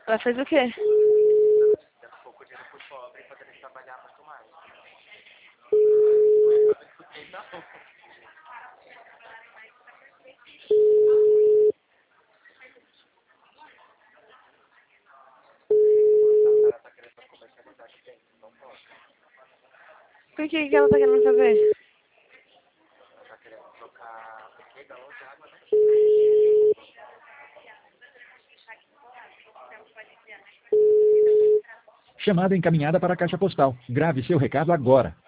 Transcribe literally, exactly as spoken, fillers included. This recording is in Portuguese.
Ela fez o quê? Dando pouco dinheiro pro pobre pra ele trabalhar muito mais. Não. Por que que ela tá querendo fazer? Tá querendo trocar o que? Galão de água, né? Chamada encaminhada para a caixa postal. Grave seu recado agora.